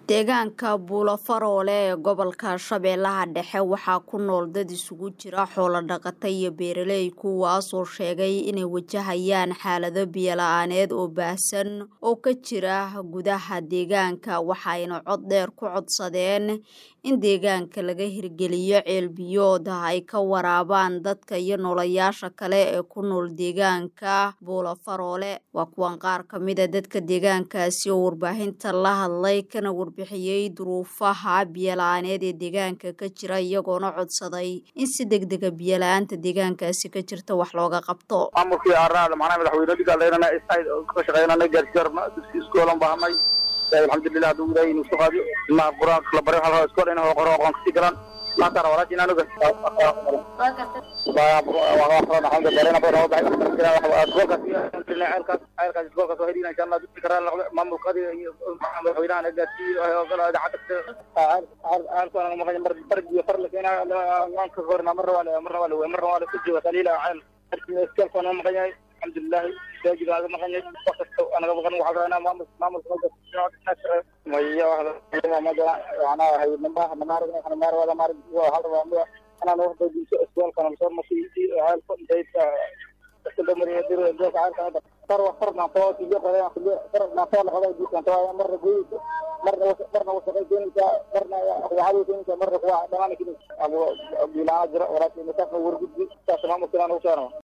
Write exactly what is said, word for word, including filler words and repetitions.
Deegaanka Buulafaroole ee gobolka Shabeellaha Dhexe waxaa ku nool dad isugu jira xoolo dhaqato iyo beeraley kuwaas oo sheegay inay wajahayaan xaalado biyo la'aaneed oo baahsan oo ka jira gudaha deegaanka waxayna cod dheer ku codsadeen in deegaanka laga hirgeliyo ceel biyood ay ka waraabaan dadka iyo nolosha kale ee ku nool deegaanka Buulafaroole. Waa kuwan qaar ka mid ah dadka deegaankaasi oo warbaahinta la hadlay kana bixiyay duruufaha biyo la'aaneed ee deegaanka ka jira iyagoona codsaday in si degdeg ah biyo la'aanta deegaankaasi ka jirta wax looga qabto. Maamulkii arraada macnaha madaxweynaha digaleena isayd ka shaqeynana gaarsiirna dugsi iskoolan baahnay alxamdulillah duu ilaahay inuu soo qaadiyo ma quraan kala bari hal iskool inuu qoro aqoon ka garan ma tara walaal inaan uga waa waa waxaan xamda gareena baro waxa iskoolka ceelkaas ceelkaas iskoolka soo hidina insha Allah dugsi karaan maamulka madaxweynaha gaarsiiyo oo kala dacadka aan soo aan maqan mar barbiyo farlkeena aan ka horna mar wala mar wala mar wala ku jooga qaliila aan iskoolka aan maqan alxamdulillah joojiga aan maqan waqti ana maqan waxa ana maamul maamul ma iyo waxa ma jira ana hay namba namba ana mar wala mar hal wala ana noo doojiso iskoolka aan soo masii hal kun dayta تدمر يدير الجوك عارف هذا صار وفر مع طوات يجي قرية صار مع طوال قضايا دي كان طوال مرة جيد مرة مرة وصلت دين كا مرة وعلي دين كا مرة قواعد دمانك أبو أبو العاجرة ولكن مسافة ورقد تمام كلام وشارع